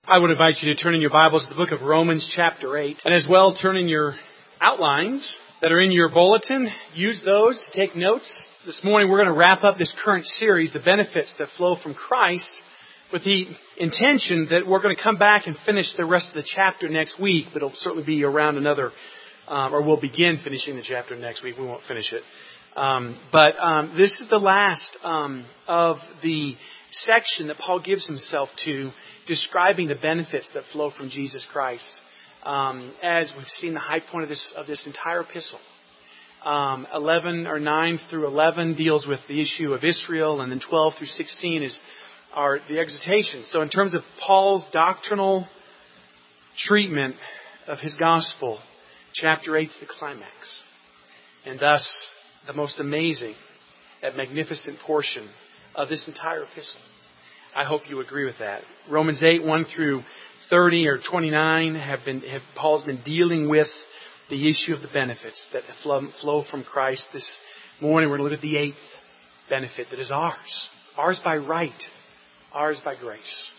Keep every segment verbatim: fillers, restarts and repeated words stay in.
I would invite you to turn in your Bibles to the book of Romans chapter eight, and as well turn in your outlines that are in your bulletin. Use those to take notes. This morning we're going to wrap up this current series, The Benefits That Flow from Christ, with the intention that we're going to come back and finish the rest of the chapter next week, but it'll certainly be around another, um, or we'll begin finishing the chapter next week. We won't finish it. Um, but um, this is the last um, of the section that Paul gives himself to, describing the benefits that flow from Jesus Christ. Um, as we've seen, the high point of this of this entire epistle, um, eleven or nine through eleven deals with the issue of Israel, and then twelve through sixteen is are the exhortations. So, in terms of Paul's doctrinal treatment of his gospel, chapter eight is the climax, and thus the most amazing and magnificent portion of this entire epistle. I hope you agree with that. Romans eight, one through thirty or twenty-nine have been, have, Paul's been dealing with the issue of the benefits that flow, flow from Christ. This morning we're going to look at the eighth benefit that is ours. Ours by right. Ours by grace.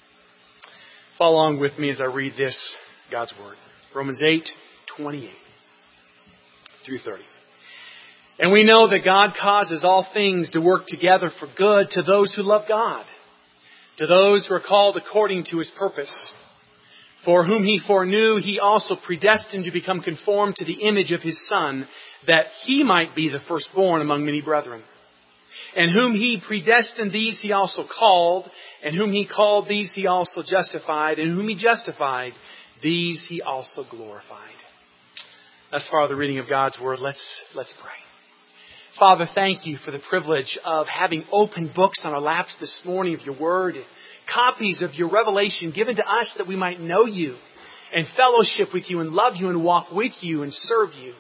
Follow along with me as I read this, God's Word. Romans eight, twenty-eight through thirty. And we know that God causes all things to work together for good to those who love God, to those who are called according to His purpose. For whom He foreknew, He also predestined to become conformed to the image of His Son, that He might be the firstborn among many brethren. And whom He predestined, these He also called. And whom He called, these He also justified. And whom He justified, these He also glorified. Thus far the reading of God's Word. Let's, let's pray. Father, thank You for the privilege of having open books on our laps this morning of Your Word, copies of Your revelation given to us that we might know You and fellowship with You and love You and walk with You and serve You.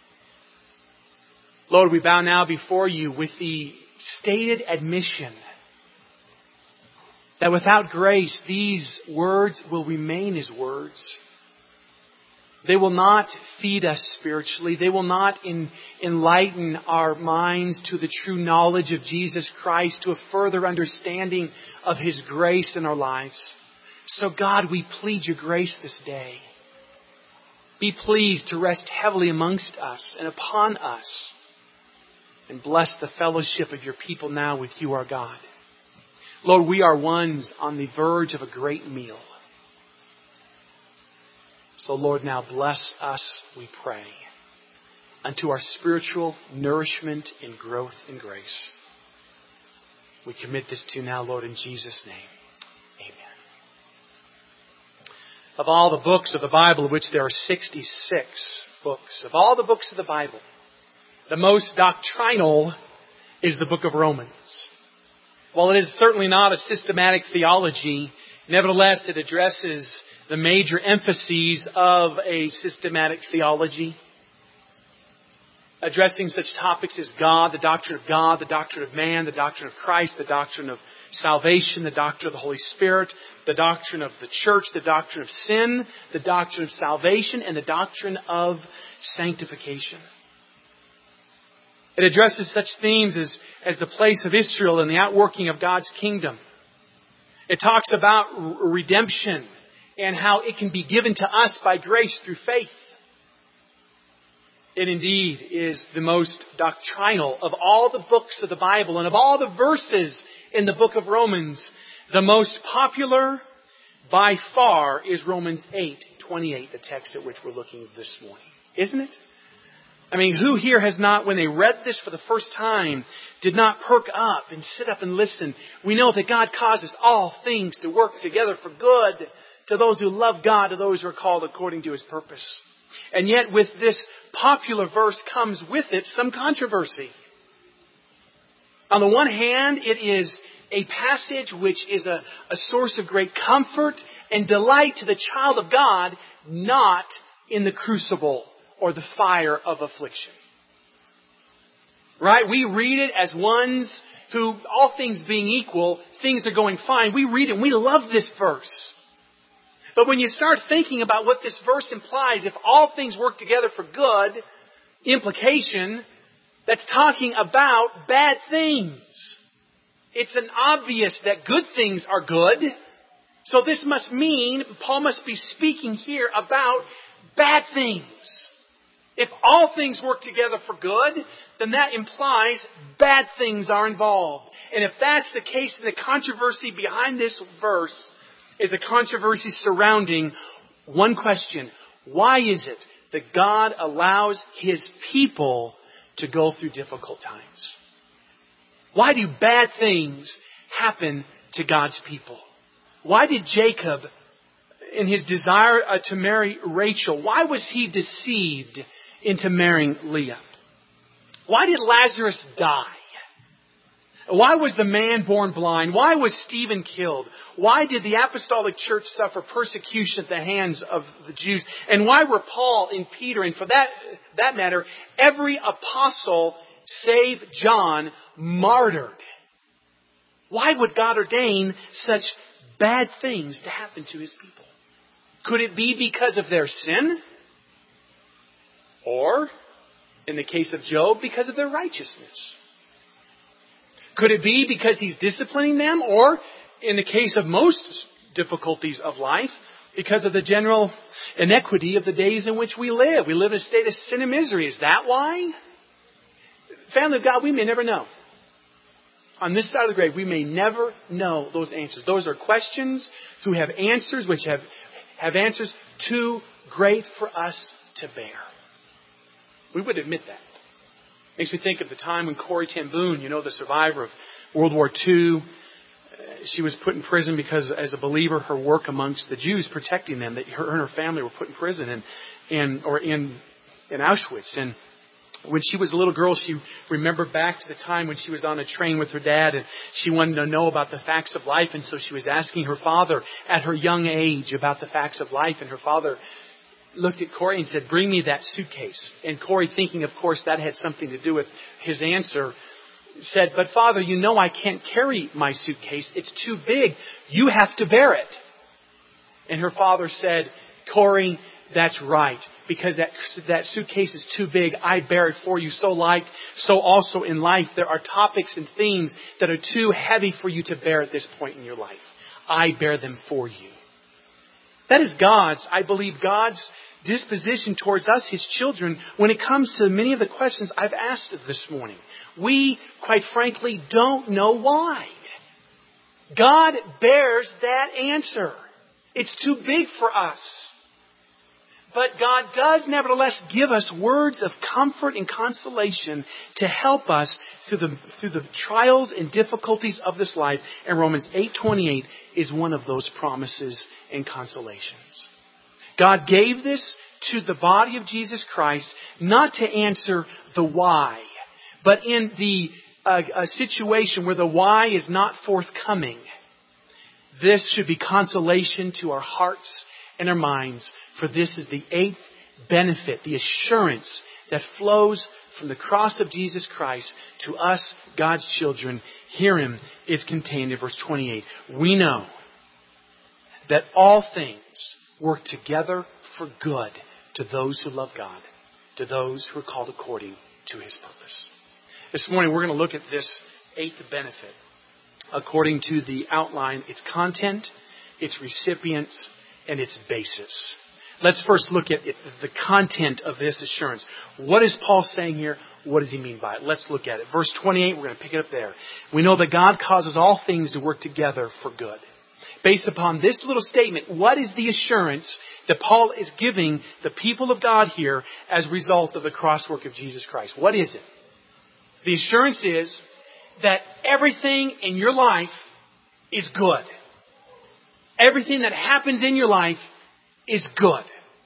Lord, we bow now before You with the stated admission that without grace, these words will remain as words. They will not feed us spiritually. They will not in, enlighten our minds to the true knowledge of Jesus Christ, to a further understanding of His grace in our lives. So God, we plead Your grace this day. Be pleased to rest heavily amongst us and upon us. And bless the fellowship of Your people now with You, our God. Lord, we are ones on the verge of a great meal. So, Lord, now bless us, we pray, unto our spiritual nourishment and growth in grace. We commit this to You now, Lord, in Jesus' name. Amen. Of all the books of the Bible, of which there are sixty-six books, of all the books of the Bible, the most doctrinal is the book of Romans. While it is certainly not a systematic theology, nevertheless it addresses the major emphases of a systematic theology, addressing such topics as God, the doctrine of God, the doctrine of man, the doctrine of Christ, the doctrine of salvation, the doctrine of the Holy Spirit, the doctrine of the church, the doctrine of sin, the doctrine of salvation, and the doctrine of sanctification. It addresses such themes as, as the place of Israel and the outworking of God's kingdom. It talks about redemption and how it can be given to us by grace through faith. It indeed is the most doctrinal of all the books of the Bible, and of all the verses in the book of Romans, the most popular by far is Romans eight twenty-eight, the text at which we're looking this morning. Isn't it? I mean, who here has not, when they read this for the first time, did not perk up and sit up and listen? We know that God causes all things to work together for good to those who love God, to those who are called according to His purpose. And yet with this popular verse comes with it some controversy. On the one hand, it is a passage which is a, a source of great comfort and delight to the child of God, not in the crucible or the fire of affliction. Right? We read it as ones who, all things being equal, things are going fine. We read it and we love this verse. But when you start thinking about what this verse implies, if all things work together for good, implication, that's talking about bad things. It's an obvious that good things are good So this must mean, Paul must be speaking here about bad things. If all things work together for good, then that implies bad things are involved. And if that's the case, then the controversy behind this verse is a controversy surrounding one question. Why is it that God allows His people to go through difficult times? Why do bad things happen to God's people? Why did Jacob, in his desire uh, to marry Rachel, why was he deceived into marrying Leah? Why did Lazarus die? Why was the man born blind? Why was Stephen killed? Why did the apostolic church suffer persecution at the hands of the Jews? And why were Paul and Peter, and for that, that matter, every apostle save John, martyred? Why would God ordain such bad things to happen to His people? Could it be because of their sin? Or, in the case of Job, because of their righteousness? Could it be because He's disciplining them? Or, in the case of most difficulties of life, because of the general inequity of the days in which we live? We live in a state of sin and misery. Is that why? Family of God, we may never know. On this side of the grave, we may never know those answers. Those are questions who have answers which have, have answers too great for us to bear. We would admit that. Makes me think of the time when Corrie ten Boom, you know, the survivor of World War Two, she was put in prison because, as a believer, her work amongst the Jews, protecting them, that her and her family were put in prison and, and or in in Auschwitz. And when she was a little girl, she remembered back to the time when she was on a train with her dad, and she wanted to know about the facts of life. And so she was asking her father at her young age about the facts of life. And her father looked at Corrie and said, "Bring me that suitcase." And Corrie, thinking, of course, that had something to do with his answer, said, "But Father, you know I can't carry my suitcase. It's too big. You have to bear it." And her father said, "Corrie, that's right. Because that, that suitcase is too big. I bear it for you. So like, so also in life, there are topics and themes that are too heavy for you to bear at this point in your life. I bear them for you." That is God's, I believe, God's disposition towards us, His children, when it comes to many of the questions I've asked this morning. We, quite frankly, don't know why. God bears that answer. It's too big for us. But God does nevertheless give us words of comfort and consolation to help us through the, through the trials and difficulties of this life. And Romans eight twenty-eight is one of those promises and consolations. God gave this to the body of Jesus Christ not to answer the why, but in the uh, a situation where the why is not forthcoming. This should be consolation to our hearts and our minds, for this is the eighth benefit, the assurance that flows from the cross of Jesus Christ to us, God's children. Herein is contained in verse twenty-eight. We know that all things work together for good to those who love God, to those who are called according to His purpose. This morning we're going to look at this eighth benefit according to the outline, its content, its recipients, and its basis. Let's first look at it, the content of this assurance. What is Paul saying here? What does he mean by it? Let's look at it. Verse twenty-eight, we're going to pick it up there. We know that God causes all things to work together for good. Based upon this little statement, what is the assurance that Paul is giving the people of God here as a result of the cross work of Jesus Christ? What is it? The assurance is that everything in your life is good. Everything that happens in your life is good.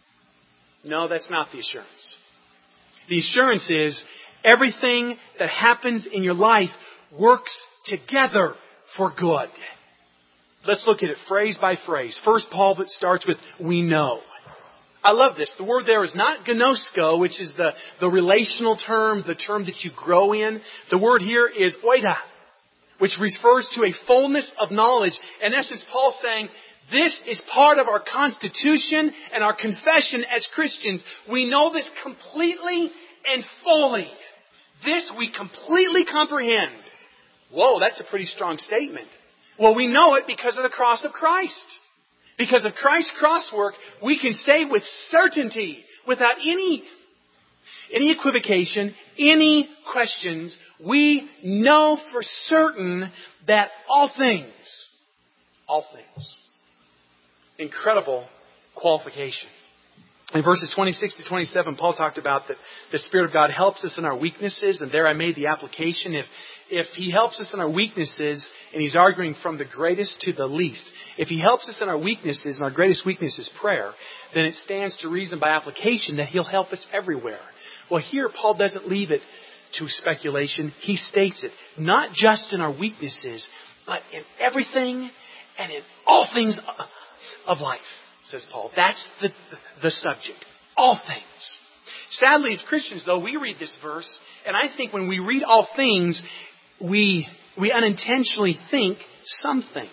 No, that's not the assurance. The assurance is everything that happens in your life works together for good. Let's look at it phrase by phrase. First, Paul starts with, we know. I love this. The word there is not gnosko, which is the, the relational term, the term that you grow in. The word here is oida, which refers to a fullness of knowledge. In essence, Paul's saying, this is part of our constitution and our confession as Christians. We know this completely and fully. This we completely comprehend. Whoa, that's a pretty strong statement. Well, we know it because of the cross of Christ. Because of Christ's cross work, we can say with certainty, without any, any equivocation, any questions, we know for certain that all things, all things, incredible qualification. In verses twenty-six to twenty-seven, Paul talked about that the Spirit of God helps us in our weaknesses, and there I made the application. If if He helps us in our weaknesses, and He's arguing from the greatest to the least, if He helps us in our weaknesses, and our greatest weakness is prayer, then it stands to reason by application that He'll help us everywhere. Well, here Paul doesn't leave it to speculation. He states it, not just in our weaknesses, but in everything and in all things of life, says Paul. That's the, the subject. All things. Sadly, as Christians, though, we read this verse, and I think when we read all things, we, we unintentionally think some things.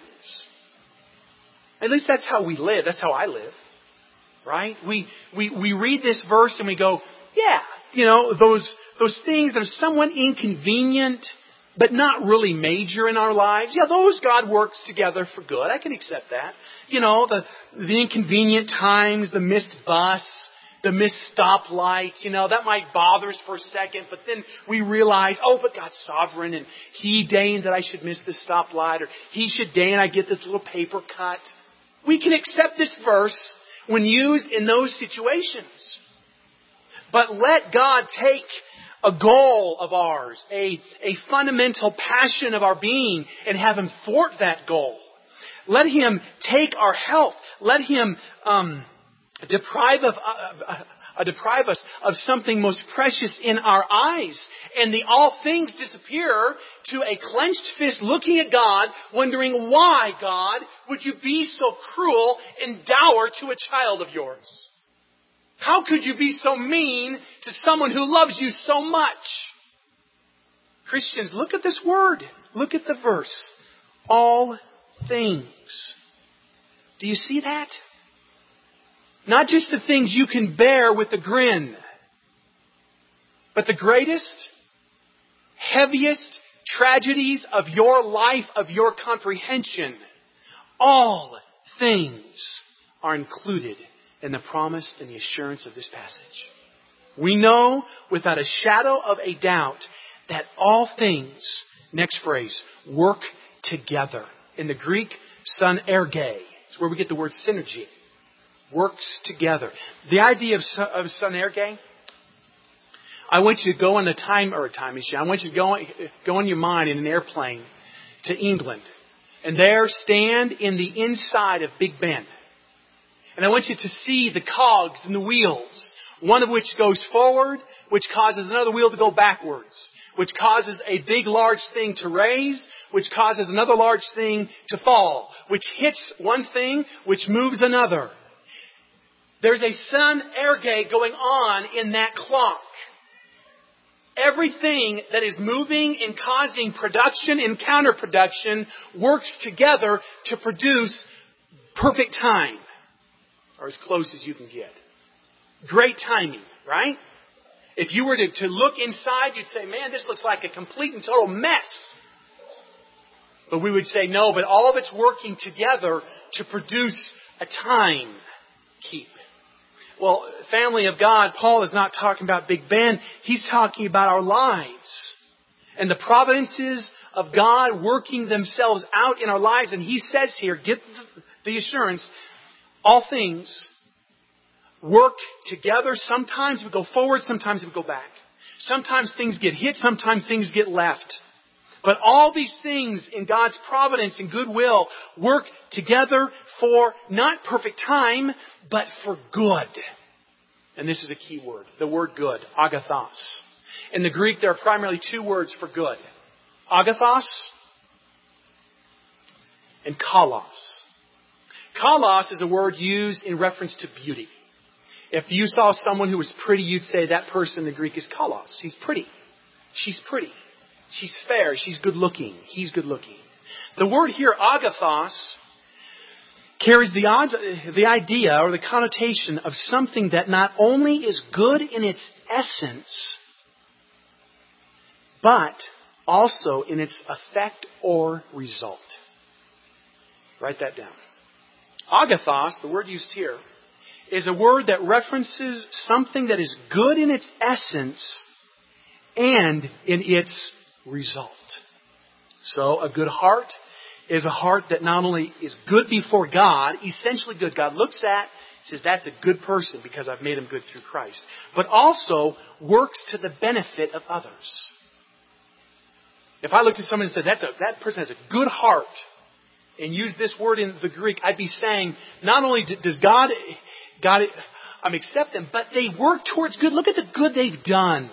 At least that's how we live. That's how I live. Right? We, we, we read this verse and we go, yeah, you know, those, those things that are somewhat inconvenient, but not really major in our lives. Yeah, those God works together for good. I can accept that. You know, the, the inconvenient times, the missed bus, the missed stoplight, you know, that might bother us for a second, but then we realize, oh, but God's sovereign and He deigned that I should miss this stoplight, or He should deign I get this little paper cut. We can accept this verse when used in those situations. But let God take a goal of ours, a, a fundamental passion of our being, and have Him thwart that goal. Let Him take our health. Let Him um, deprive of uh, uh, uh, deprive us of something most precious in our eyes, and the all things disappear to a clenched fist looking at God, wondering, why, God, would you be so cruel and dour to a child of yours? How could you be so mean to someone who loves you so much? Christians, look at this word. Look at the verse. All things. Do you see that? Not just the things you can bear with a grin, but the greatest, heaviest tragedies of your life, of your comprehension. All things are included in the promise and the assurance of this passage. We know without a shadow of a doubt that all things, next phrase, work together. In the Greek, synerge, is where we get the word synergy. Works together. The idea of, of synerge, I want you to go on a time, or a time machine, I want you to go, go in your mind in an airplane to England. And there stand in the inside of Big Ben. And I want you to see the cogs and the wheels, one of which goes forward, which causes another wheel to go backwards, which causes a big, large thing to raise, which causes another large thing to fall, which hits one thing, which moves another. There's a synerge going on in that clock. Everything that is moving and causing production and counterproduction works together to produce perfect time. Or as close as you can get. Great timing, right? If you were to, to look inside, you'd say, man, this looks like a complete and total mess. But we would say, no, but all of it's working together to produce a time keep. Well, family of God, Paul is not talking about Big Ben. He's talking about our lives. And the providences of God working themselves out in our lives. And he says here, get the assurance, all things work together. Sometimes we go forward, sometimes we go back. Sometimes things get hit, sometimes things get left. But all these things in God's providence and goodwill work together for not perfect time, but for good. And this is a key word. The word good, agathos. In the Greek, there are primarily two words for good. Agathos and kalos. Kalos is a word used in reference to beauty. If you saw someone who was pretty, you'd say that person in the Greek is kalos. He's pretty. She's pretty. She's fair. She's good looking. He's good looking. The word here, agathos, carries the, the idea or the connotation of something that not only is good in its essence, but also in its effect or result. Write that down. Agathos, the word used here, is a word that references something that is good in its essence and in its result. So a good heart is a heart that not only is good before God, essentially good. God looks at, says, that's a good person because I've made him good through Christ. But also works to the benefit of others. If I looked at someone and said, that's a, that person has a good heart, and use this word in the Greek, I'd be saying, not only does God, God um, accept them, but they work towards good. Look at the good they've done.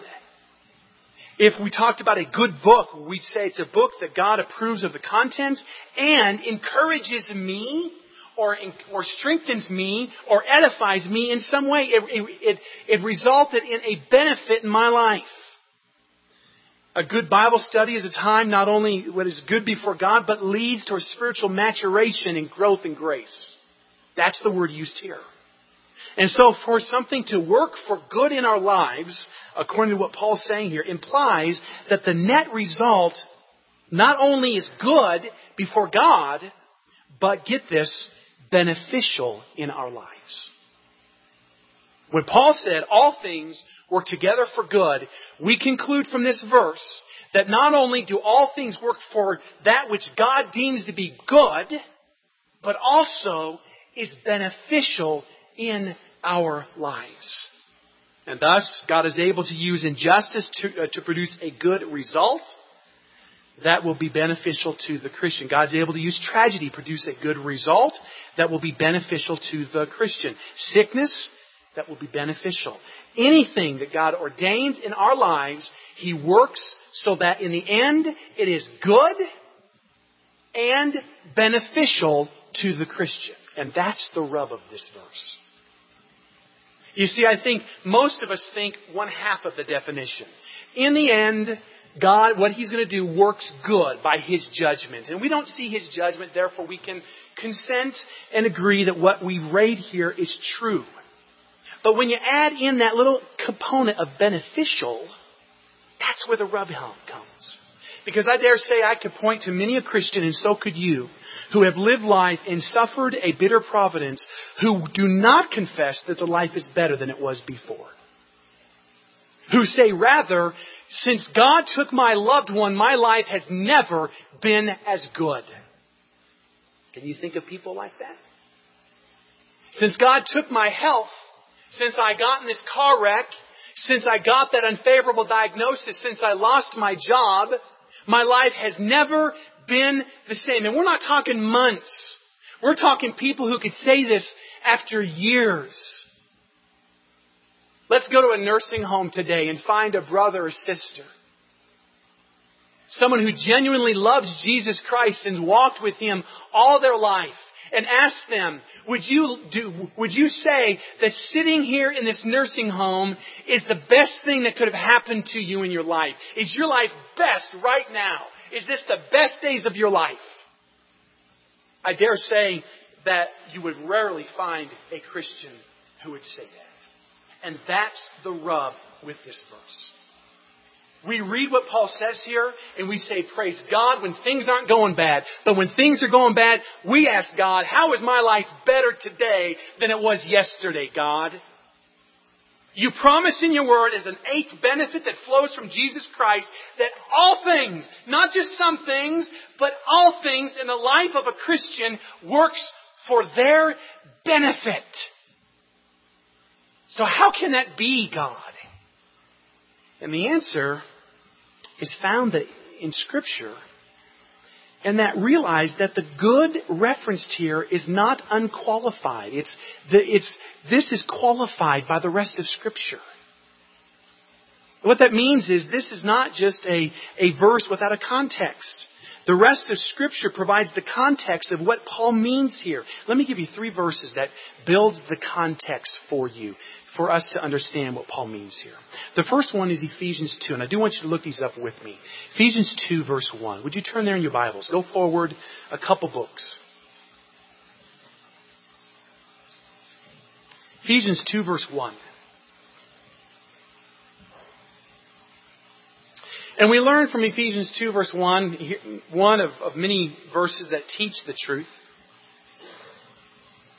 If we talked about a good book, we'd say it's a book that God approves of the contents and encourages me or or strengthens me or edifies me in some way. It, it, it resulted in a benefit in my life. A good Bible study is a time not only what is good before God, but leads to a spiritual maturation and growth in grace. That's the word used here. And so for something to work for good in our lives, according to what Paul's saying here, implies that the net result not only is good before God, but get this, beneficial in our lives. When Paul said all things work together for good, we conclude from this verse that not only do all things work for that which God deems to be good, but also is beneficial in our lives. And thus, God is able to use injustice to, uh, to produce a good result that will be beneficial to the Christian. God's able to use tragedy to produce a good result that will be beneficial to the Christian. Sickness, that will be beneficial. Anything that God ordains in our lives, He works so that in the end it is good and beneficial to the Christian. And that's the rub of this verse. You see, I think most of us think one half of the definition. In the end, God, what He's going to do works good by His judgment. And we don't see His judgment, therefore we can consent and agree that what we read here is true. But when you add in that little component of beneficial, that's where the rub comes. Because I dare say I could point to many a Christian, and so could you, who have lived life and suffered a bitter providence, who do not confess that the life is better than it was before. Who say rather, since God took my loved one, my life has never been as good. Can you think of people like that? Since God took my health, since I got in this car wreck, since I got that unfavorable diagnosis, since I lost my job, my life has never been the same. And we're not talking months. We're talking people who could say this after years. Let's go to a nursing home today and find a brother or sister. Someone who genuinely loves Jesus Christ and walked with Him all their life. And ask them, would you do, would you say that sitting here in this nursing home is the best thing that could have happened to you in your life? Is your life best right now? Is this the best days of your life? I dare say that you would rarely find a Christian who would say that. And that's the rub with this verse. We read what Paul says here and we say, praise God when things aren't going bad. But when things are going bad, we ask God, how is my life better today than it was yesterday, God? You promise in your word as an eighth benefit that flows from Jesus Christ that all things, not just some things, but all things in the life of a Christian works for their benefit. So how can that be, God? And the answer is found in Scripture. And that realize that the good referenced here is not unqualified. It's the, it's this is qualified by the rest of Scripture. What that means is this is not just a, a verse without a context. The rest of Scripture provides the context of what Paul means here. Let me give you three verses that builds the context for you, for us to understand what Paul means here. The first one is Ephesians two, and I do want you to look these up with me. Ephesians two, verse one. Would you turn there in your Bibles? Go forward a couple books. Ephesians two, verse one. And we learn from Ephesians two, verse one, one of, of many verses that teach the truth.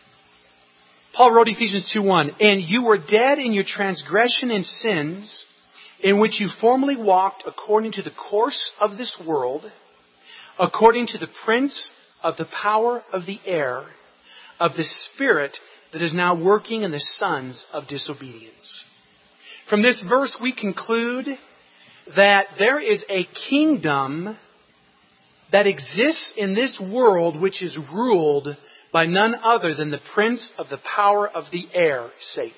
Paul wrote Ephesians two one, "And you were dead in your transgression and sins, in which you formerly walked according to the course of this world, according to the prince of the power of the air, of the spirit that is now working in the sons of disobedience." From this verse we conclude that there is a kingdom that exists in this world which is ruled by none other than the prince of the power of the air, Satan.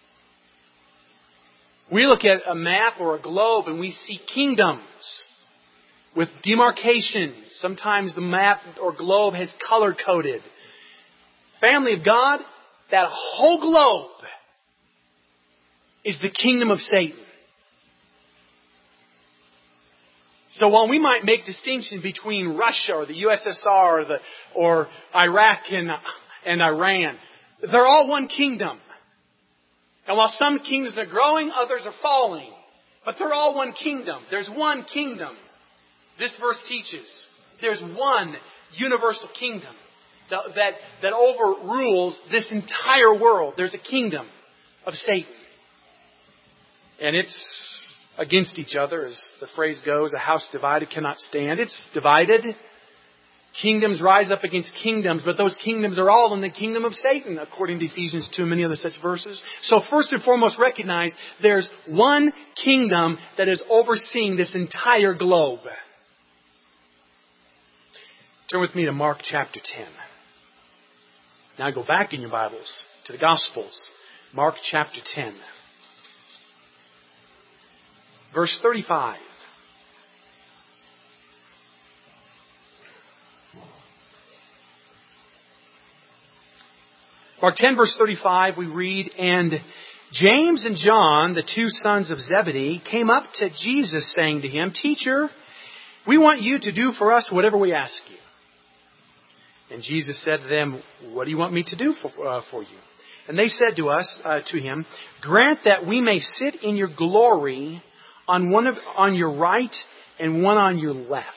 We look at a map or a globe and we see kingdoms with demarcations. Sometimes the map or globe has color-coded. Family of God, that whole globe is the kingdom of Satan. So while we might make distinction between Russia or the U S S R or, the, or Iraq and, and Iran, they're all one kingdom. And while some kingdoms are growing, others are falling. But they're all one kingdom. There's one kingdom. This verse teaches there's one universal kingdom that, that, that overrules this entire world. There's a kingdom of Satan. And it's against each other, as the phrase goes, a house divided cannot stand. It's divided. Kingdoms rise up against kingdoms, but those kingdoms are all in the kingdom of Satan, according to Ephesians two and many other such verses. So first and foremost, recognize there's one kingdom that is overseeing this entire globe. Turn with me to Mark chapter ten. Now go back in your Bibles to the Gospels. Mark chapter ten. Verse thirty-five. Mark ten, verse thirty-five, we read, "And James and John, the two sons of Zebedee, came up to Jesus, saying to him, 'Teacher, we want you to do for us whatever we ask you.' And Jesus said to them, 'What do you want me to do for, uh, for you?' And they said to us, uh, to him, 'Grant that we may sit in your glory on one of, on your right and one on your left.'"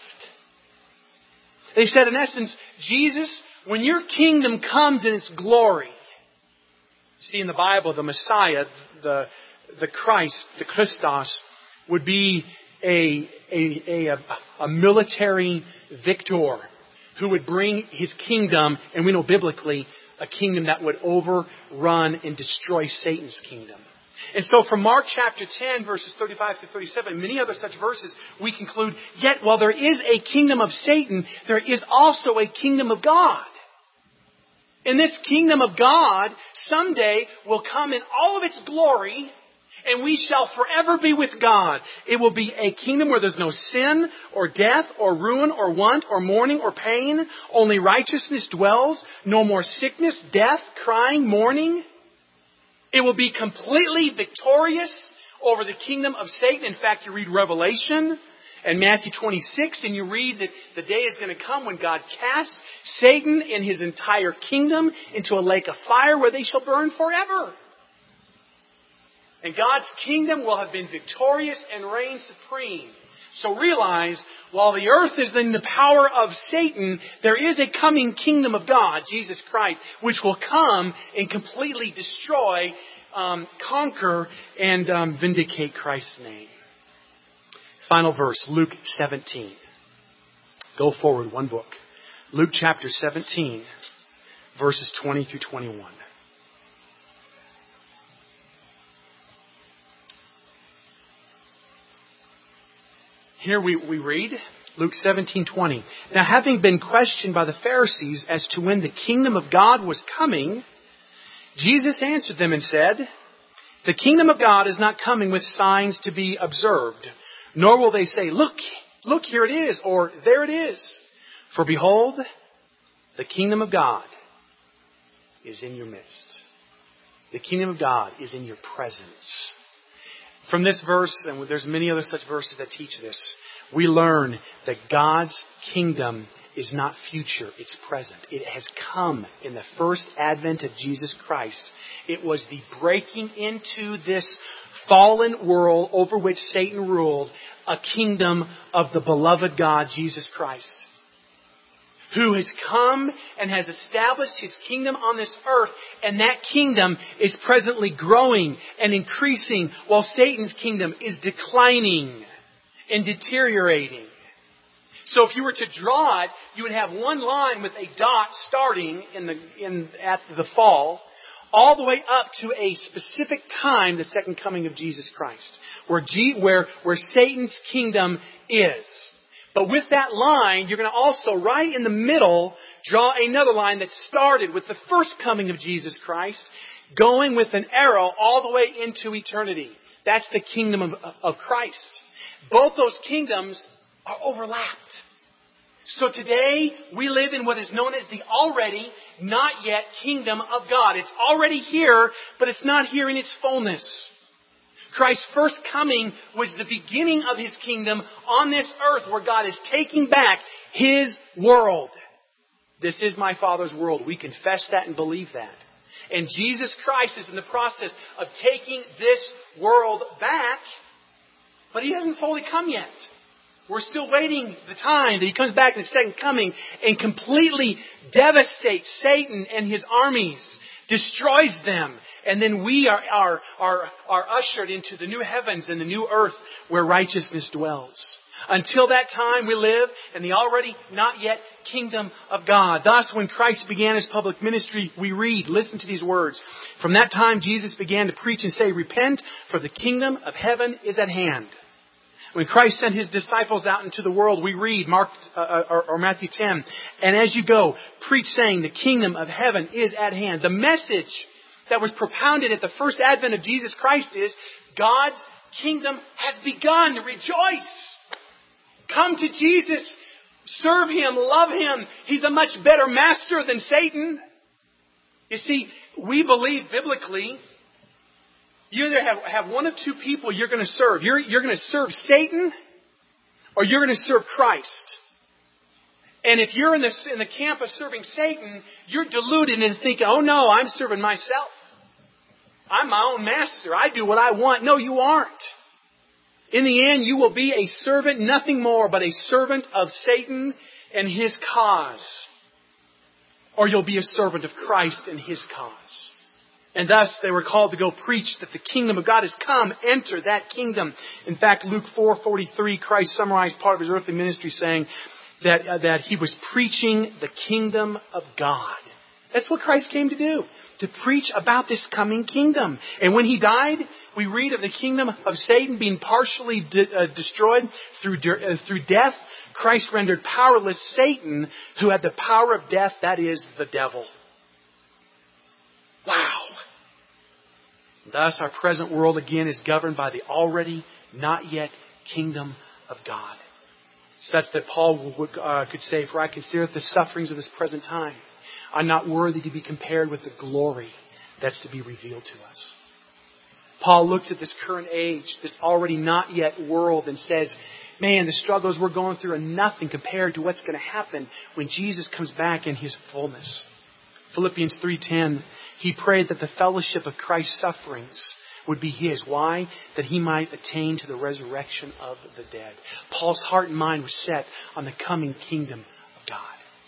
They said, in essence, Jesus, when your kingdom comes in its glory, see in the Bible, the Messiah, the, the Christ, the Christos, would be a, a, a, a military victor who would bring his kingdom, and we know biblically, a kingdom that would overrun and destroy Satan's kingdom. And so from Mark chapter ten, verses thirty-five to thirty-seven, many other such verses, we conclude, yet while there is a kingdom of Satan, there is also a kingdom of God. And this kingdom of God someday will come in all of its glory, and we shall forever be with God. It will be a kingdom where there's no sin or death or ruin or want or mourning or pain. Only righteousness dwells. No more sickness, death, crying, mourning. It will be completely victorious over the kingdom of Satan. In fact, you read Revelation and Matthew twenty-six, and you read that the day is going to come when God casts Satan and his entire kingdom into a lake of fire where they shall burn forever. And God's kingdom will have been victorious and reign supreme. So realize, while the earth is in the power of Satan, there is a coming kingdom of God, Jesus Christ, which will come and completely destroy, um, conquer, and um, vindicate Christ's name. Final verse, Luke seventeen. Go forward one book. Luke chapter seventeen, verses twenty through twenty-one. Here we, we read, Luke seventeen twenty. "Now having been questioned by the Pharisees as to when the kingdom of God was coming, Jesus answered them and said, 'The kingdom of God is not coming with signs to be observed, nor will they say, look, look, here it is, or there it is. For behold, the kingdom of God is in your midst.'" The kingdom of God is in your presence. From this verse, and there's many other such verses that teach this, we learn that God's kingdom is not future, it's present. It has come in the first advent of Jesus Christ. It was the breaking into this fallen world over which Satan ruled, a kingdom of the beloved God, Jesus Christ. who has come and has established His kingdom on this earth, and that kingdom is presently growing and increasing while Satan's kingdom is declining and deteriorating. So if you were to draw it, you would have one line with a dot starting in the in at the fall, all the way up to a specific time, the second coming of Jesus Christ, where G, where where Satan's kingdom is. But with that line, you're going to also, right in the middle, draw another line that started with the first coming of Jesus Christ, going with an arrow all the way into eternity. That's the kingdom of, of Christ. Both those kingdoms are overlapped. So today, we live in what is known as the already, not yet kingdom of God. It's already here, but it's not here in its fullness. Christ's first coming was the beginning of His kingdom on this earth, where God is taking back His world. This is my Father's world. We confess that and believe that. And Jesus Christ is in the process of taking this world back, but He hasn't fully come yet. We're still waiting the time that He comes back in His second coming and completely devastates Satan and his armies, destroys them, and then we are, are, are, are ushered into the new heavens and the new earth where righteousness dwells. Until that time, we live in the already not yet kingdom of God. Thus, when Christ began His public ministry, we read, listen to these words. From that time, Jesus began to preach and say, "Repent, for the kingdom of heaven is at hand." When Christ sent His disciples out into the world, we read Mark uh, or, or Matthew ten, "And as you go, preach saying, the kingdom of heaven is at hand." The message that was propounded at the first advent of Jesus Christ is, God's kingdom has begun. Rejoice! Come to Jesus. Serve Him. Love Him. He's a much better master than Satan. You see, we believe biblically, you either have, have one of two people you're going to serve. You're, you're going to serve Satan, or you're going to serve Christ. And if you're in, this, in the camp of serving Satan, you're deluded into thinking, oh no, I'm serving myself. I'm my own master. I do what I want. No, you aren't. In the end, you will be a servant, nothing more but a servant of Satan and his cause. Or you'll be a servant of Christ and His cause. And thus they were called to go preach that the kingdom of God has come. Enter that kingdom. In fact, Luke four forty-three, Christ summarized part of His earthly ministry saying that, uh, that He was preaching the kingdom of God. That's what Christ came to do. To preach about this coming kingdom. And when He died, we read of the kingdom of Satan being partially de- uh, destroyed through, de- uh, through death. Christ rendered powerless Satan, who had the power of death, that is, the devil. Wow. Thus, our present world again is governed by the already not yet kingdom of God. Such that Paul would, uh, could say, "For I consider the sufferings of this present time, I'm not worthy to be compared with the glory that's to be revealed to us." Paul looks at this current age, this already not yet world, and says, man, the struggles we're going through are nothing compared to what's going to happen when Jesus comes back in His fullness. Philippians three ten, he prayed that the fellowship of Christ's sufferings would be his. Why? That he might attain to the resurrection of the dead. Paul's heart and mind was set on the coming kingdom of God.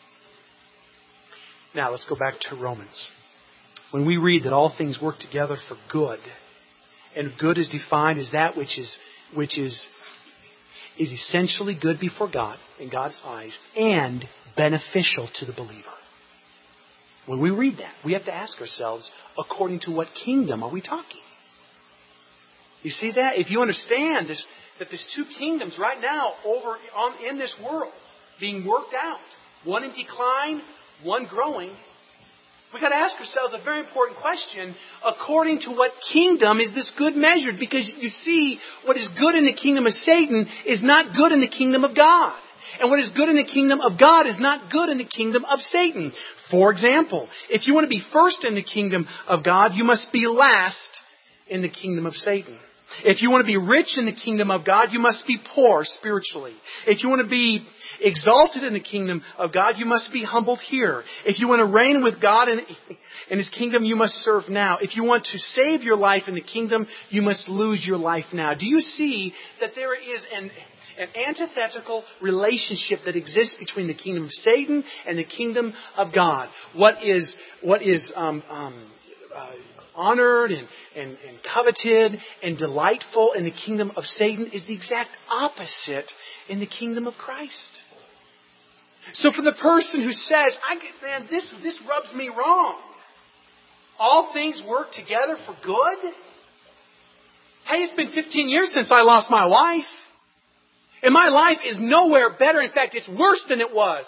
Now let's go back to Romans. When we read that all things work together for good, and good is defined as that which is which is is essentially good before God in God's eyes and beneficial to the believer. When we read that, we have to ask ourselves, according to what kingdom are we talking? You see that? If you understand this, that there's two kingdoms right now over on, in this world being worked out, one in decline, one growing, we've got to ask ourselves a very important question. According to what kingdom is this good measured? Because you see, what is good in the kingdom of Satan is not good in the kingdom of God. And what is good in the kingdom of God is not good in the kingdom of Satan. For example, if you want to be first in the kingdom of God, you must be last in the kingdom of Satan. If you want to be rich in the kingdom of God, you must be poor spiritually. If you want to be exalted in the kingdom of God, you must be humbled here. If you want to reign with God in, in His kingdom, you must serve now. If you want to save your life in the kingdom, you must lose your life now. Do you see that there is an, an antithetical relationship that exists between the kingdom of Satan and the kingdom of God. What is what is um, um, uh, honored and, and, and coveted and delightful in the kingdom of Satan is the exact opposite in the kingdom of Christ. So for the person who says, I, man, this, this rubs me wrong. All things work together for good? Hey, it's been fifteen years since I lost my wife. And my life is nowhere better. In fact, it's worse than it was.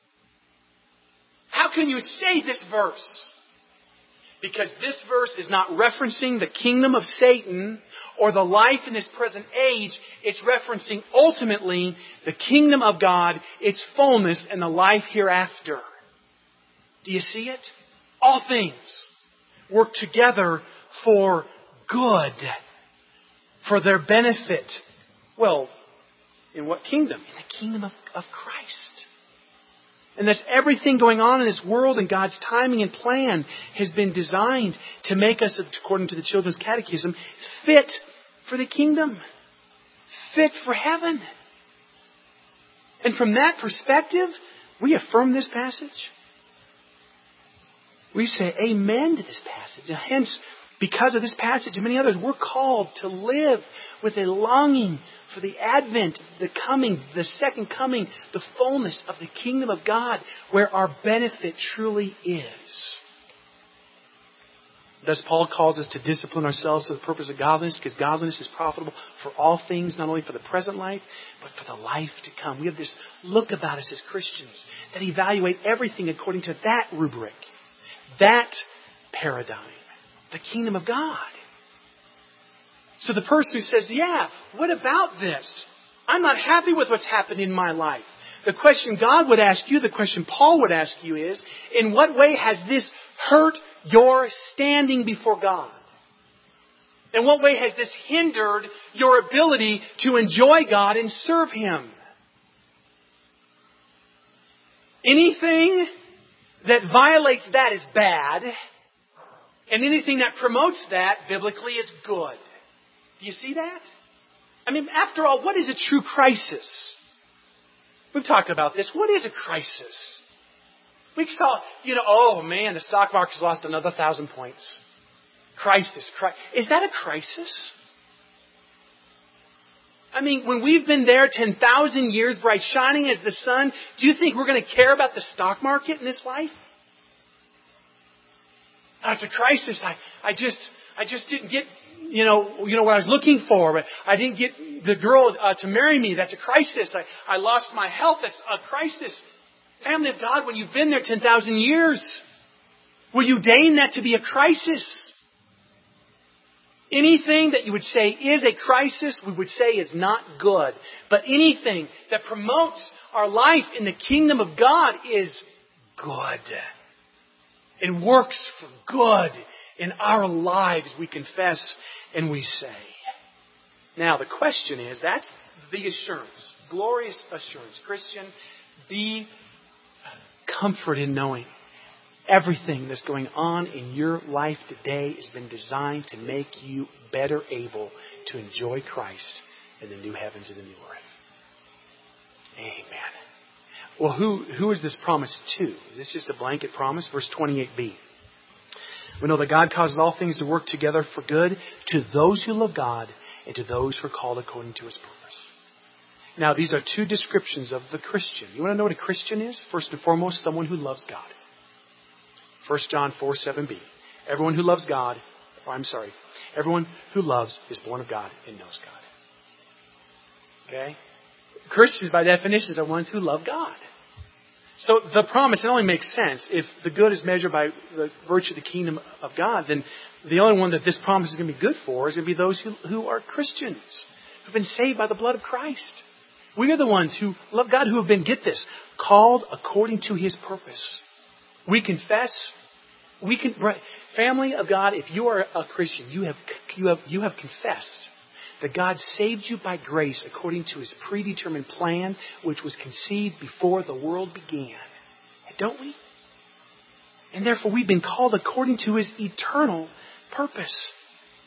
How can you say this verse? Because this verse is not referencing the kingdom of Satan or the life in this present age. It's referencing ultimately the kingdom of God, its fullness, and the life hereafter. Do you see it? All things work together for good, for their benefit. Well, in what kingdom? In the kingdom of, of Christ. And thus everything going on in this world and God's timing and plan has been designed to make us, according to the Children's Catechism, fit for the kingdom. Fit for heaven. And from that perspective, we affirm this passage. We say amen to this passage. And hence, because of this passage and many others, we're called to live with a longing for the advent, the coming, the second coming, the fullness of the kingdom of God, where our benefit truly is. Thus, Paul calls us to discipline ourselves for the purpose of godliness, because godliness is profitable for all things, not only for the present life, but for the life to come. We have this look about us as Christians that evaluate everything according to that rubric, that paradigm, the kingdom of God. So the person who says, yeah, what about this? I'm not happy with what's happened in my life. The question God would ask you, the question Paul would ask you is, in what way has this hurt your standing before God? In what way has this hindered your ability to enjoy God and serve Him? Anything that violates that is bad, and anything that promotes that biblically is good. Do you see that? I mean, after all, what is a true crisis? We've talked about this. What is a crisis? We saw, you know, oh man, the stock market's lost another thousand points. Crisis. Cri- is that a crisis? I mean, when we've been there ten thousand years, bright shining as the sun, do you think we're going to care about the stock market in this life? Oh, it's a crisis. I, I just, I just didn't get, you know, you know what I was looking for. But I didn't get the girl uh, to marry me. That's a crisis. I, I lost my health. That's a crisis. Family of God, when you've been there ten thousand years, will you deign that to be a crisis? Anything that you would say is a crisis, we would say is not good. But anything that promotes our life in the kingdom of God is good. It works for good in our lives, we confess and we say. Now the question is, that's the assurance, glorious assurance. Christian, be comforted in knowing everything that's going on in your life today has been designed to make you better able to enjoy Christ in the new heavens and the new earth. Amen. Well, who, who is this promise to? Is this just a blanket promise? Verse twenty-eight b. We know that God causes all things to work together for good to those who love God and to those who are called according to His purpose. Now, these are two descriptions of the Christian. You want to know what a Christian is? First and foremost, someone who loves God. First John four seven b. Everyone who loves God, or I'm sorry, everyone who loves is born of God and knows God. Okay? Christians, by definition, are ones who love God. So the promise, it only makes sense. If the good is measured by the virtue of the kingdom of God, then the only one that this promise is going to be good for is going to be those who, who are Christians, who have been saved by the blood of Christ. We are the ones who love God, who have been, get this, called according to His purpose. We confess, we can, family of God, if you are a Christian, you have, you have, you have confessed that God saved you by grace according to His predetermined plan, which was conceived before the world began. Don't we? And therefore we've been called according to His eternal purpose.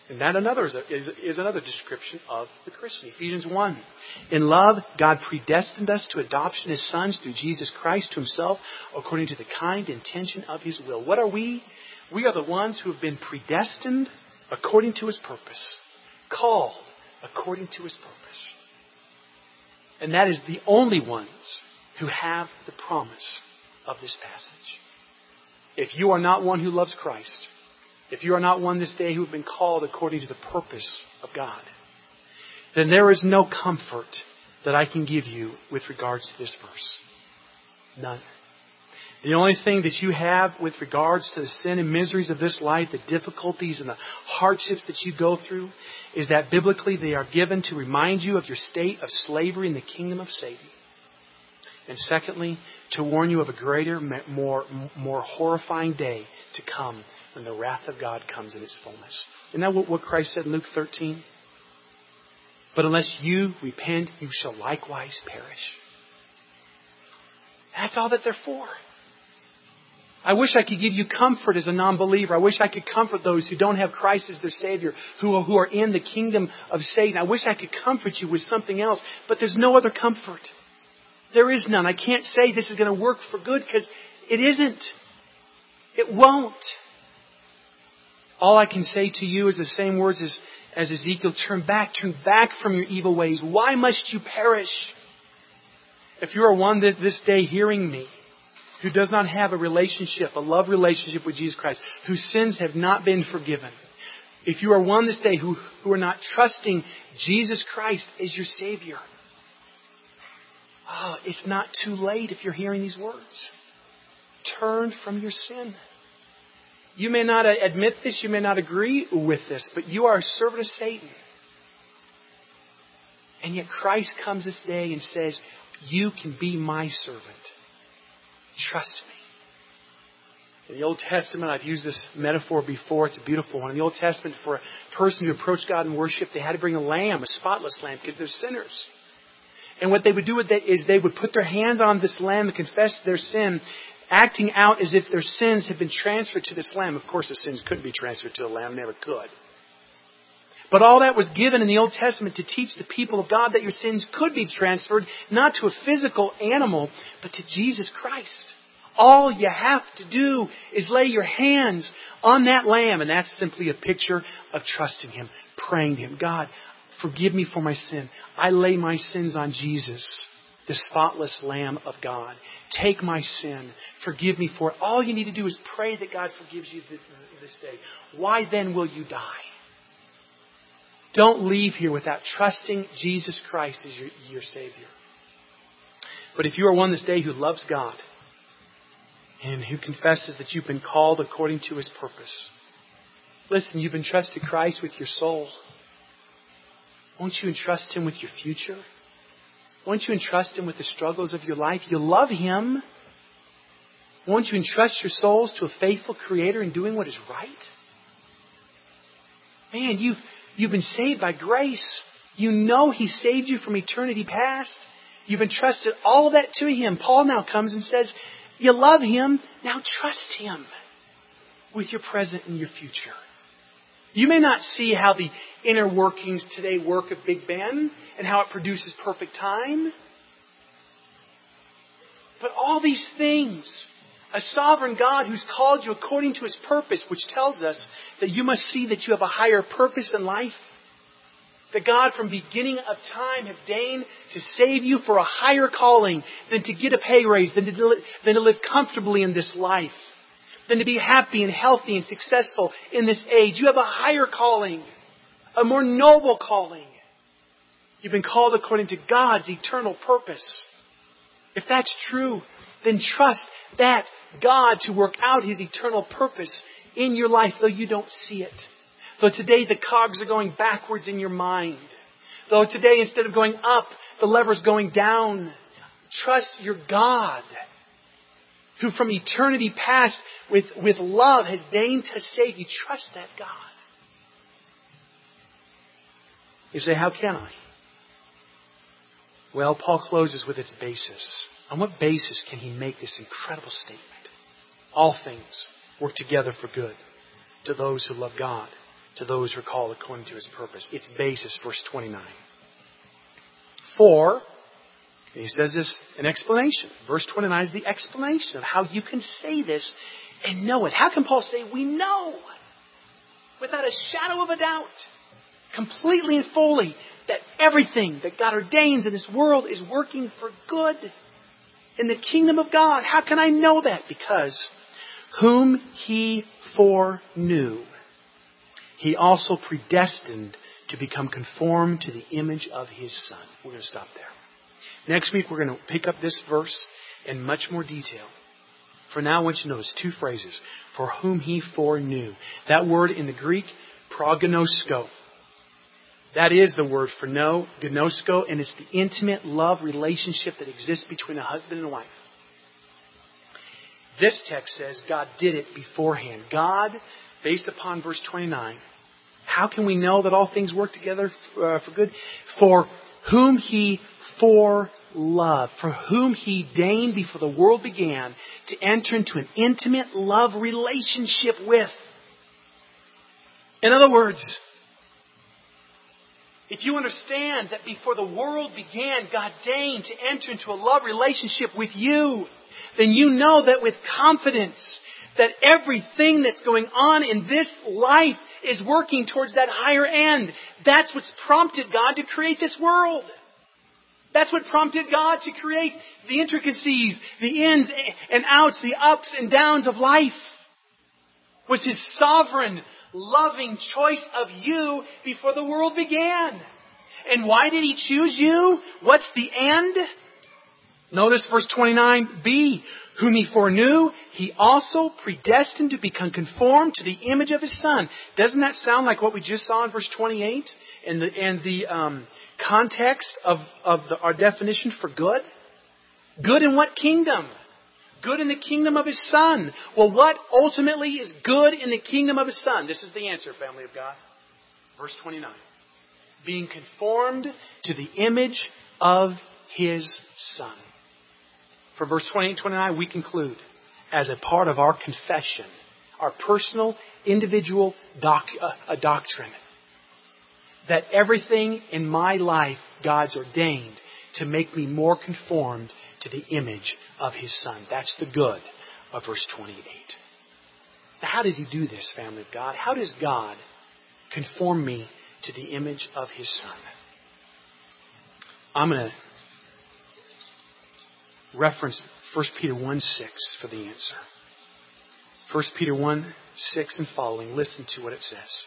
And that another is, a, is, is another description of the Christian. Ephesians one. In love, God predestined us to adoption as sons through Jesus Christ to Himself, according to the kind intention of His will. What are we? We are the ones who have been predestined according to His purpose. Called according to His purpose. And that is the only ones who have the promise of this passage. If you are not one who loves Christ, if you are not one this day who have been called according to the purpose of God, then there is no comfort that I can give you with regards to this verse. None. The only thing that you have with regards to the sin and miseries of this life, the difficulties and the hardships that you go through, is that biblically they are given to remind you of your state of slavery in the kingdom of Satan. And secondly, to warn you of a greater, more, more horrifying day to come when the wrath of God comes in its fullness. Isn't that what Christ said in Luke thirteen? But unless you repent, you shall likewise perish. That's all that they're for. I wish I could give you comfort as a non-believer. I wish I could comfort those who don't have Christ as their Savior, who, who are in the kingdom of Satan. I wish I could comfort you with something else, but there's no other comfort. There is none. I can't say this is going to work for good because it isn't. It won't. All I can say to you is the same words as, as Ezekiel. Turn back, turn back from your evil ways. Why must you perish? If you are one that this day hearing me, who does not have a relationship, a love relationship with Jesus Christ, whose sins have not been forgiven, if you are one this day who, who are not trusting Jesus Christ as your Savior, oh, it's not too late if you're hearing these words. Turn from your sin. You may not admit this, you may not agree with this, but you are a servant of Satan. And yet Christ comes this day and says, you can be my servant. Trust me. In the Old Testament, I've used this metaphor before. It's a beautiful one. In the Old Testament, for a person to approach God in worship, they had to bring a lamb, a spotless lamb, because they're sinners. And what they would do with that is they would put their hands on this lamb and confess their sin, acting out as if their sins had been transferred to this lamb. Of course, the sins couldn't be transferred to the lamb. Never could. But all that was given in the Old Testament to teach the people of God that your sins could be transferred, not to a physical animal, but to Jesus Christ. All you have to do is lay your hands on that lamb, and that's simply a picture of trusting Him, praying to Him. God, forgive me for my sin. I lay my sins on Jesus, the spotless Lamb of God. Take my sin. Forgive me for it. All you need to do is pray that God forgives you this day. Why then will you die? Don't leave here without trusting Jesus Christ as your, your Savior. But if you are one this day who loves God and who confesses that you've been called according to His purpose, listen, you've entrusted Christ with your soul. Won't you entrust Him with your future? Won't you entrust Him with the struggles of your life? You love Him. Won't you entrust your souls to a faithful Creator in doing what is right? Man, you've You've been saved by grace. You know He saved you from eternity past. You've entrusted all of that to Him. Paul now comes and says, you love Him, now trust Him with your present and your future. You may not see how the inner workings today work of Big Ben and how it produces perfect time. But all these things, a sovereign God who's called you according to His purpose, which tells us that you must see that you have a higher purpose in life. That God from beginning of time have deigned to save you for a higher calling than to get a pay raise, than to, than to live comfortably in this life, than to be happy and healthy and successful in this age. You have a higher calling, a more noble calling. You've been called according to God's eternal purpose. If that's true, then trust that God to work out His eternal purpose in your life, though you don't see it. Though today the cogs are going backwards in your mind. Though today instead of going up, the lever's going down. Trust your God, who from eternity past with, with love has deigned to save you. Trust that God. You say, how can I? Well, Paul closes with its basis. On what basis can he make this incredible statement? All things work together for good to those who love God to those who are called according to His purpose. Its basis, verse twenty-nine. For, and he says this, an explanation. Verse twenty-nine is the explanation of how you can say this and know it. How can Paul say, we know, without a shadow of a doubt, completely and fully, that everything that God ordains in this world is working for good in the kingdom of God? How can I know that? Because whom He foreknew, He also predestined to become conformed to the image of His Son. We're going to stop there. Next week we're going to pick up this verse in much more detail. For now I want you to notice two phrases. For whom He foreknew. That word in the Greek, prognosko. That is the word for know, gnosko, and it's the intimate love relationship that exists between a husband and a wife. This text says God did it beforehand. God, based upon verse twenty-nine, how can we know that all things work together uh, for good? For whom He foreloved, for whom He deigned before the world began to enter into an intimate love relationship with. In other words, if you understand that before the world began, God deigned to enter into a love relationship with you, then you know that with confidence that everything that's going on in this life is working towards that higher end. That's what's prompted God to create this world. That's what prompted God to create the intricacies, the ins and outs, the ups and downs of life. Was His sovereign, loving choice of you before the world began. And why did He choose you? What's the end? Notice verse twenty-nine b. Whom He foreknew, He also predestined to become conformed to the image of His Son. Doesn't that sound like what we just saw in verse twenty-eight? And the, and the um, context of, of the, our definition for good? Good in what kingdom? Good in the kingdom of His Son. Well, what ultimately is good in the kingdom of His Son? This is the answer, family of God. Verse twenty-nine. Being conformed to the image of His Son. For verse twenty-eight and twenty-nine, we conclude, as a part of our confession, our personal, individual doc, uh, doctrine, that everything in my life God's ordained to make me more conformed to the image of His Son. That's the good of verse twenty-eight. Now, how does He do this, family of God? How does God conform me to the image of His Son? I'm going to reference First Peter one six for the answer. First Peter one six and following. Listen to what it says.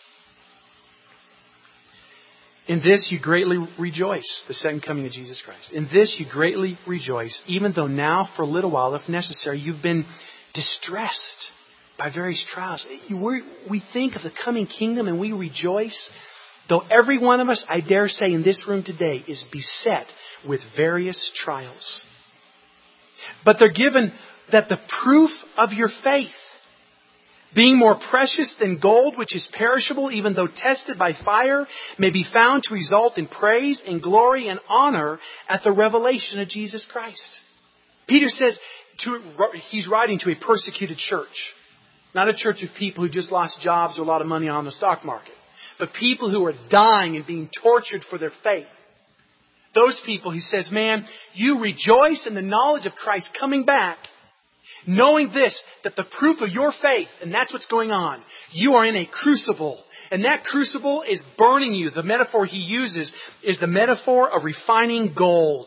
In this you greatly rejoice, the second coming of Jesus Christ. In this you greatly rejoice, even though now for a little while, if necessary, you've been distressed by various trials. We think of the coming kingdom and we rejoice, though every one of us, I dare say, in this room today is beset with various trials. But they're given that the proof of your faith, being more precious than gold, which is perishable, even though tested by fire, may be found to result in praise and glory and honor at the revelation of Jesus Christ. Peter says to, he's writing to a persecuted church. Not a church of people who just lost jobs or a lot of money on the stock market, but people who are dying and being tortured for their faith. Those people, he says, man, you rejoice in the knowledge of Christ coming back, knowing this, that the proof of your faith, and that's what's going on, you are in a crucible. And that crucible is burning you. The metaphor he uses is the metaphor of refining gold.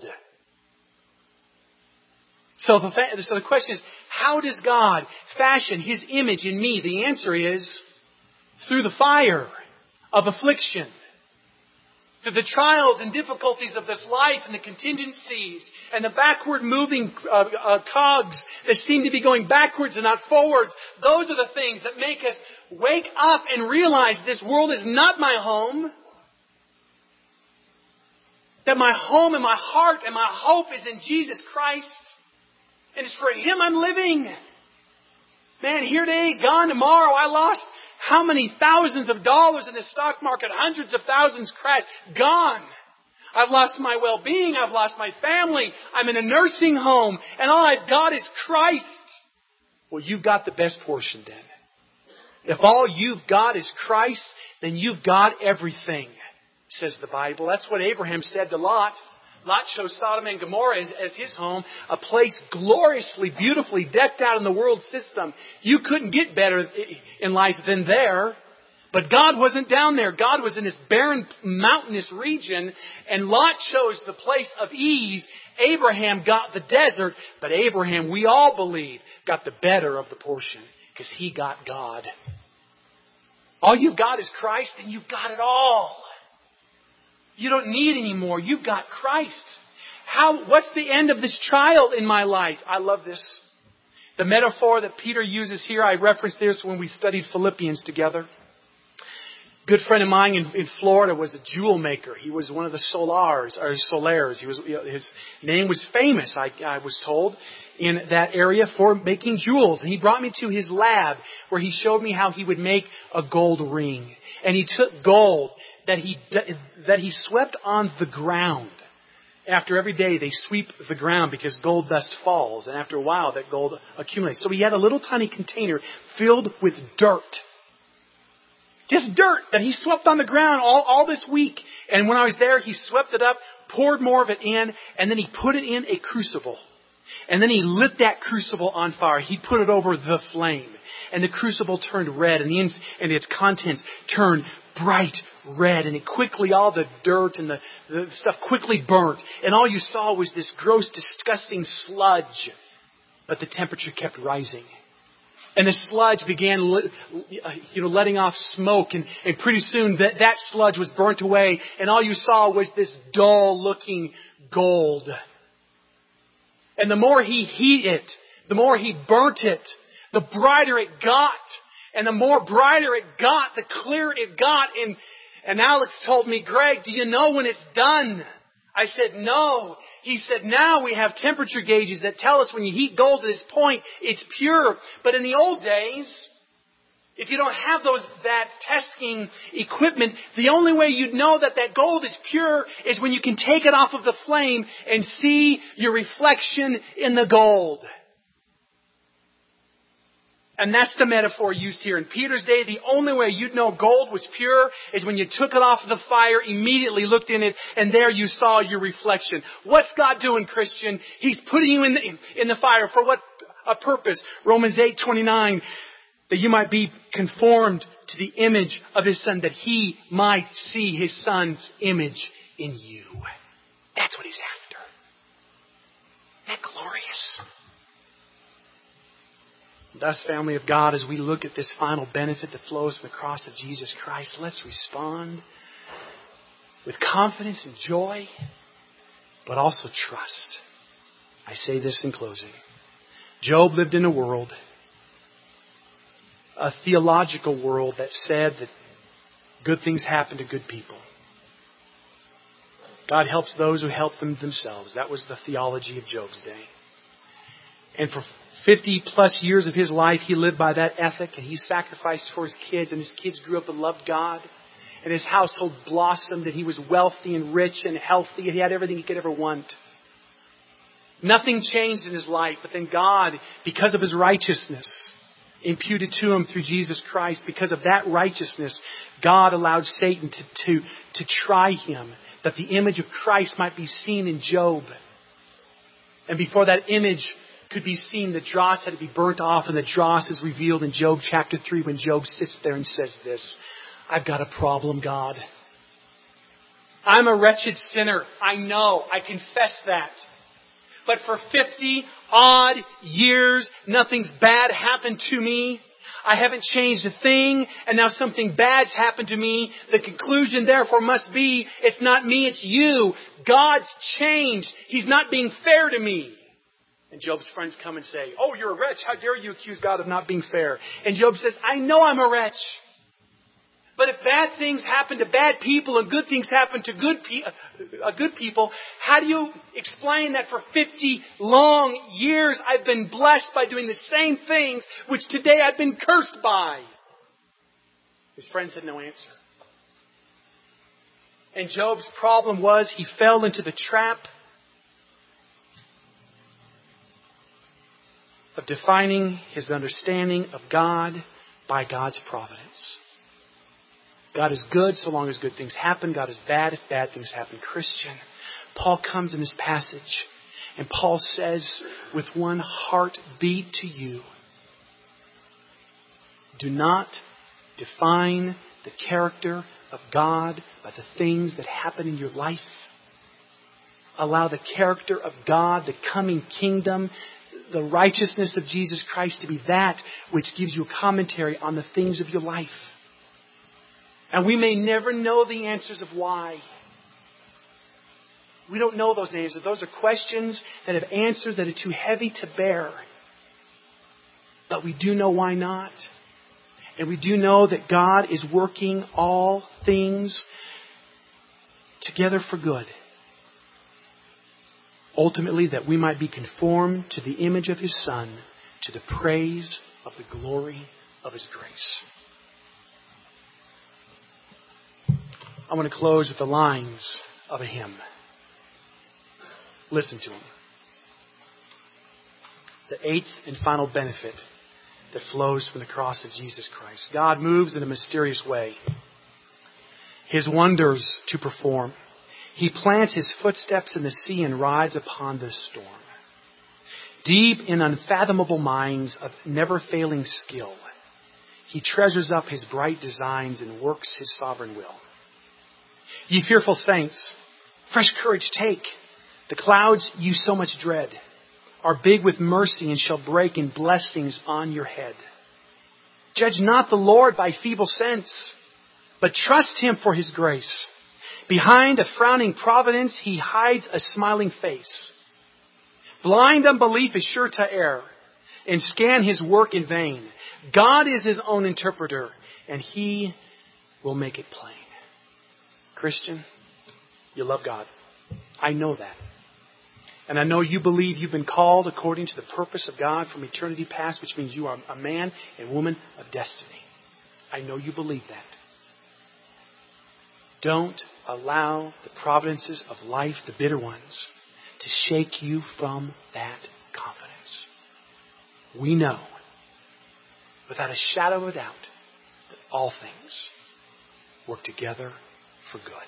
So the, so the question is, how does God fashion His image in me? The answer is through the fire of affliction. Through the trials and difficulties of this life and the contingencies and the backward moving uh, uh, cogs that seem to be going backwards and not forwards. Those are the things that make us wake up and realize this world is not my home. That my home and my heart and my hope is in Jesus Christ. And it's for Him I'm living. Man, here today, gone tomorrow. I lost how many thousands of dollars in the stock market? Hundreds of thousands crashed. Gone. I've lost my well-being. I've lost my family. I'm in a nursing home. And all I've got is Christ. Well, you've got the best portion then. If all you've got is Christ, then you've got everything, says the Bible. That's what Abraham said to Lot. Lot chose Sodom and Gomorrah as, as his home, a place gloriously, beautifully decked out in the world system. You couldn't get better in life than there. But God wasn't down there. God was in this barren, mountainous region, and Lot chose the place of ease. Abraham got the desert, but Abraham, we all believe, got the better of the portion because he got God. All you've got is Christ, and you've got it all. You don't need any more. You've got Christ. How? What's the end of this trial in my life? I love this. The metaphor that Peter uses here, I referenced this when we studied Philippians together. A good friend of mine in, in Florida was a jewel maker. He was one of the Solars, or Solaires. He was, you know, his name was famous, I, I was told, in that area for making jewels. And he brought me to his lab where he showed me how he would make a gold ring. And he took gold that he that he swept on the ground. After every day they sweep the ground because gold dust falls. And after a while that gold accumulates. So he had a little tiny container filled with dirt. Just dirt that he swept on the ground all, all this week. And when I was there, he swept it up, poured more of it in, and then he put it in a crucible. And then he lit that crucible on fire. He put it over the flame. And the crucible turned red, and, the ins- and its contents turned bright red. And it quickly, all the dirt and the, the stuff quickly burnt. And all you saw was this gross, disgusting sludge. But the temperature kept rising. And the sludge began, you know, letting off smoke. And, and pretty soon that, that sludge was burnt away. And all you saw was this dull-looking gold. And the more he heated it, the more he burnt it, the brighter it got. And the more brighter it got, the clearer it got. And, and Alex told me, Greg, do you know when it's done? I said, no. He said, now we have temperature gauges that tell us when you heat gold to this point, it's pure. But in the old days, if you don't have those that testing equipment, the only way you'd know that that gold is pure is when you can take it off of the flame and see your reflection in the gold. And that's the metaphor used here. In Peter's day, the only way you'd know gold was pure is when you took it off of the fire, immediately looked in it, and there you saw your reflection. What's God doing, Christian? He's putting you in the, in the fire. For what a purpose? Romans eight twenty-nine, that you might be conformed to the image of His Son, that He might see His Son's image in you. That's what He's after. Isn't that glorious? Thus, family of God, as we look at this final benefit that flows from the cross of Jesus Christ, let's respond with confidence and joy, but also trust. I say this in closing. Job lived in a world, a theological world that said that good things happen to good people. God helps those who help them themselves. That was the theology of Job's day. And for fifty plus years of his life, he lived by that ethic, and he sacrificed for his kids, and his kids grew up and loved God, and his household blossomed, and he was wealthy and rich and healthy, and he had everything he could ever want. Nothing changed in his life, but then God, because of his righteousness, imputed to him through Jesus Christ, because of that righteousness, God allowed Satan to, to, to try him, that the image of Christ might be seen in Job. And before that image could be seen, the dross had to be burnt off, and the dross is revealed in Job chapter three when Job sits there and says this, I've got a problem, God. I'm a wretched sinner. I know. I confess that. But for fifty odd years, nothing's bad happened to me. I haven't changed a thing, and now something bad's happened to me. The conclusion, therefore, must be, it's not me, it's you. God's changed. He's not being fair to me. And Job's friends come and say, oh, you're a wretch. How dare you accuse God of not being fair? And Job says, I know I'm a wretch. But if bad things happen to bad people and good things happen to good, pe- uh, good people, how do you explain that for fifty long years I've been blessed by doing the same things which today I've been cursed by? His friends had no answer. And Job's problem was he fell into the trap of defining his understanding of God by God's providence. God is good so long as good things happen. God is bad if bad things happen. Christian, Paul comes in this passage and Paul says with one heartbeat to you, do not define the character of God by the things that happen in your life. Allow the character of God, the coming kingdom, the righteousness of Jesus Christ to be that which gives you a commentary on the things of your life. And we may never know the answers of why. We don't know those answers. Those are questions that have answers that are too heavy to bear. But we do know why not. And we do know that God is working all things together for good. Ultimately, that we might be conformed to the image of His Son, to the praise of the glory of His grace. I want to close with the lines of a hymn. Listen to them. The eighth and final benefit that flows from the cross of Jesus Christ. God moves in a mysterious way, His wonders to perform. He plants His footsteps in the sea and rides upon the storm. Deep in unfathomable minds of never-failing skill, He treasures up His bright designs and works His sovereign will. Ye fearful saints, fresh courage take. The clouds you so much dread are big with mercy and shall break in blessings on your head. Judge not the Lord by feeble sense, but trust Him for His grace. Behind a frowning providence, He hides a smiling face. Blind unbelief is sure to err and scan His work in vain. God is His own interpreter, and He will make it plain. Christian, you love God. I know that. And I know you believe you've been called according to the purpose of God from eternity past, which means you are a man and woman of destiny. I know you believe that. Don't allow the providences of life, the bitter ones, to shake you from that confidence. We know, without a shadow of a doubt, that all things work together for good.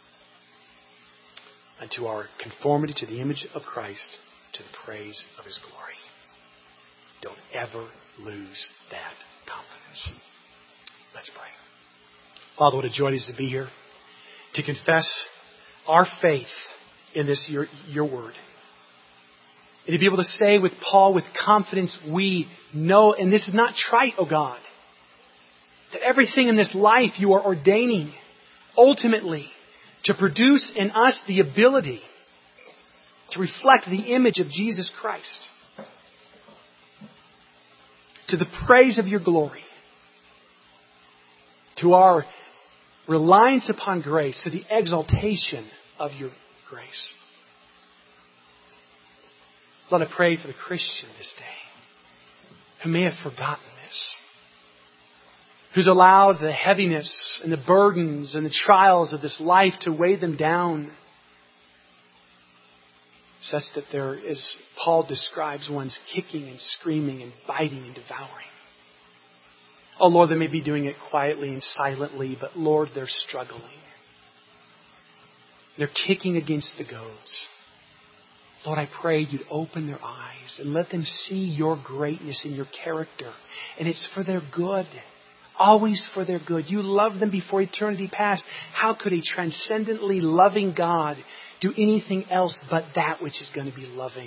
And to our conformity to the image of Christ, to the praise of His glory. Don't ever lose that confidence. Let's pray. Father, what a joy it is to be here, to confess our faith in this, your, your word. And to be able to say with Paul, with confidence, we know, and this is not trite, O God, that everything in this life you are ordaining ultimately to produce in us the ability to reflect the image of Jesus Christ, to the praise of your glory, to our reliance upon grace, to the exaltation of your grace. Lord, I pray for the Christian this day who may have forgotten this, who's allowed the heaviness and the burdens and the trials of this life to weigh them down, such that there, as Paul describes, one's kicking and screaming and biting and devouring. Oh Lord, they may be doing it quietly and silently, but Lord, they're struggling. They're kicking against the goads. Lord, I pray you'd open their eyes and let them see your greatness in your character. And it's for their good. Always for their good. You loved them before eternity past. How could a transcendently loving God do anything else but that which is going to be loving?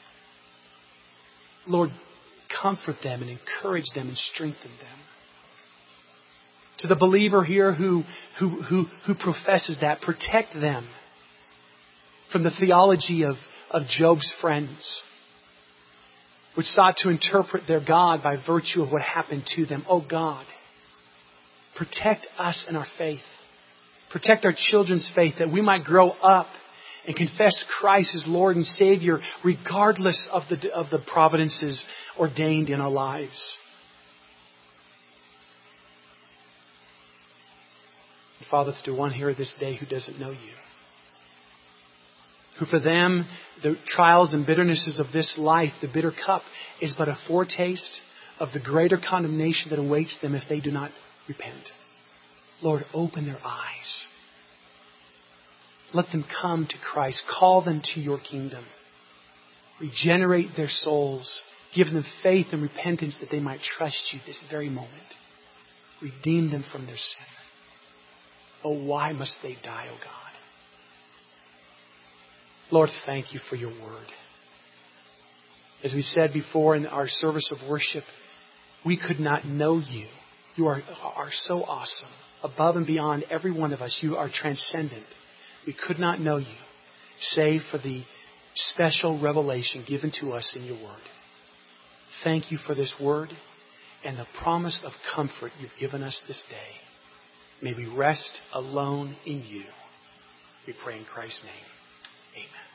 Lord, comfort them and encourage them and strengthen them. To the believer here who, who, who, who professes that, protect them from the theology of, of Job's friends, which sought to interpret their God by virtue of what happened to them. Oh God, protect us in our faith. Protect our children's faith, that we might grow up and confess Christ as Lord and Savior regardless of the, of the providences ordained in our lives. And Father, to one here this day who doesn't know you, who for them the trials and bitternesses of this life, the bitter cup, is but a foretaste of the greater condemnation that awaits them if they do not repent. Lord, open their eyes. Let them come to Christ. Call them to your kingdom. Regenerate their souls. Give them faith and repentance that they might trust you this very moment. Redeem them from their sin. Oh, why must they die, oh God? Lord, thank you for your word. As we said before in our service of worship, we could not know you. You are, are so awesome. Above and beyond every one of us, you are transcendent. We could not know you, save for the special revelation given to us in your word. Thank you for this word and the promise of comfort you've given us this day. May we rest alone in you. We pray in Christ's name. Amen.